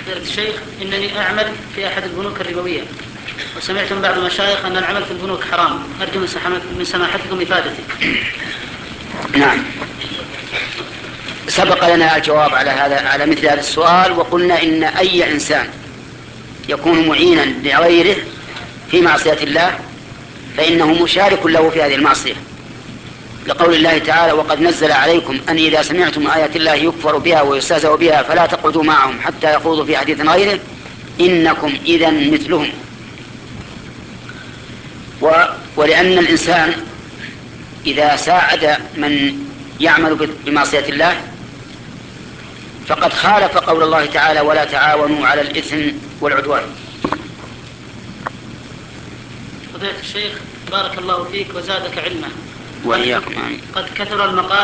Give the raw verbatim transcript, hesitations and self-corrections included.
فضيلة الشيخ، إنني أعمل في أحد البنوك الربوية، وسمعت من بعض المشايخ أن العمل في البنوك حرام. أرجو من سماحتكم إفادتي. نعم، سبق لنا الجواب على هذا على مثل هذا السؤال، وقلنا إن أي إنسان يكون معينا لغيره في معصية الله فإنه مشارك له في هذه المعصية، لقول الله تعالى: وقد نزل عليكم أن إذا سمعتم آيات الله يكفر بها ويستهزأ بها فلا تقعدوا معهم حتى يخوضوا في حديث غيره إنكم إذا مثلهم. و... ولأن الإنسان إذا ساعد من يعمل بمعصية الله فقد خالف قول الله تعالى: ولا تعاونوا على الإثم والعدوان. فضيلة الشيخ، بارك الله فيك وزادك علما. وإياكم. قد كثر المقال